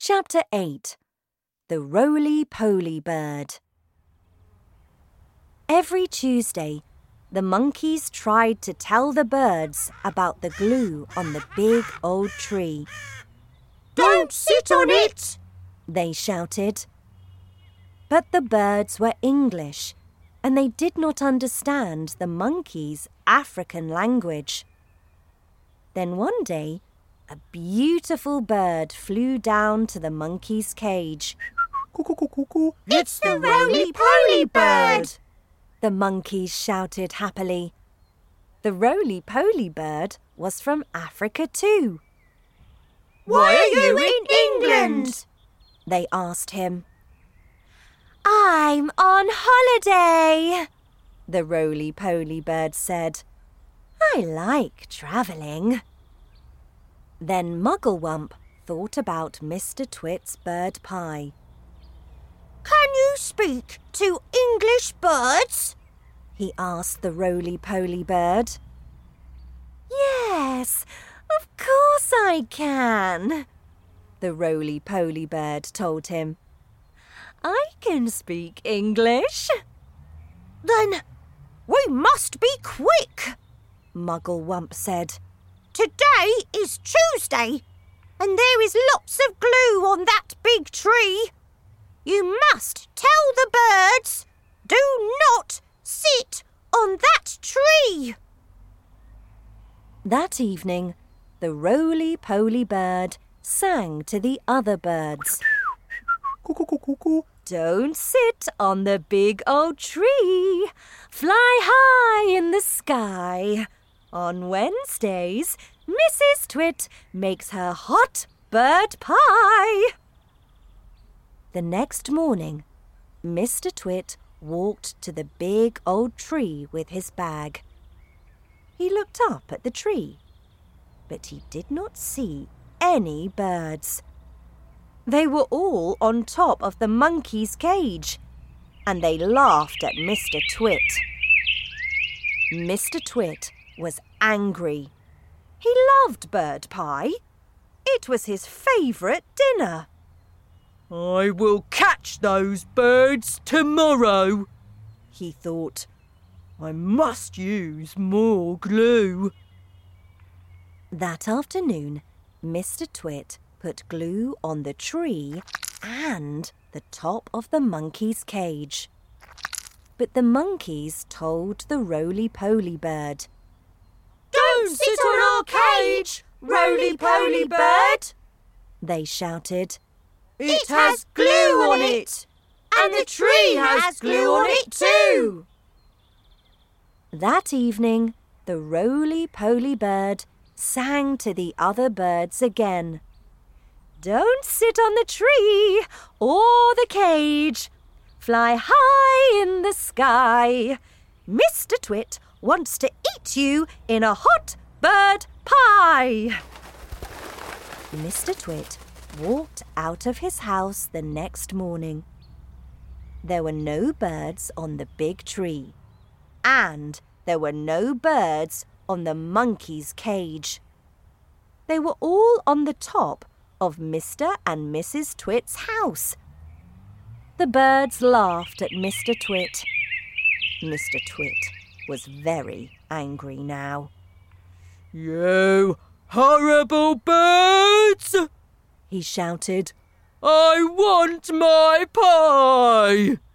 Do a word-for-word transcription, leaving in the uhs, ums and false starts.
Chapter eight. The Roly-Poly Bird. Every Tuesday, the monkeys tried to tell the birds about the glue on the big old tree. "Don't sit on it!" they shouted. But the birds were English, and they did not understand the monkeys' African language. Then one day, a beautiful bird flew down to the monkey's cage. "It's the Roly-Poly Bird!" the monkeys shouted happily. The Roly-Poly Bird was from Africa too. "Why are you in England?" they asked him. "I'm on holiday," the Roly-Poly Bird said. "I like travelling." Then Mugglewump thought about Mister Twit's bird pie. "Can you speak to English birds?" he asked the Roly-Poly Bird. "Yes, of course I can," the Roly-Poly Bird told him. "I can speak English." "Then we must be quick," Mugglewump said. "Today is Tuesday, and there is lots of glue on that big tree. You must tell the birds, do not sit on that tree." That evening, the Roly-Poly Bird sang to the other birds. "Don't sit on the big old tree. Fly high in the sky. On Wednesdays, Missus Twit makes her hot bird pie." The next morning, Mister Twit walked to the big old tree with his bag. He looked up at the tree, but he did not see any birds. They were all on top of the monkey's cage, and they laughed at Mister Twit. Mister Twit was angry. He loved bird pie. It was his favourite dinner. "I will catch those birds tomorrow," he thought. "I must use more glue." That afternoon, Mister Twit put glue on the tree and the top of the monkey's cage. But the monkeys told the Roly-Poly Bird, "Don't sit on our cage, Roly-Poly Bird!" they shouted. "It has glue on it, and the tree has glue on it too." That evening, the Roly-Poly Bird sang to the other birds again. "Don't sit on the tree or the cage. Fly high in the sky. Mister Twit wants to eat you in a hot bird pie." Mister Twit walked out of his house the next morning. There were no birds on the big tree, and there were no birds on the monkey's cage. They were all on the top of Mister and Missus Twit's house. The birds laughed at Mister Twit. Mister Twit was very angry now. "You horrible birds!" he shouted. "I want my pie!"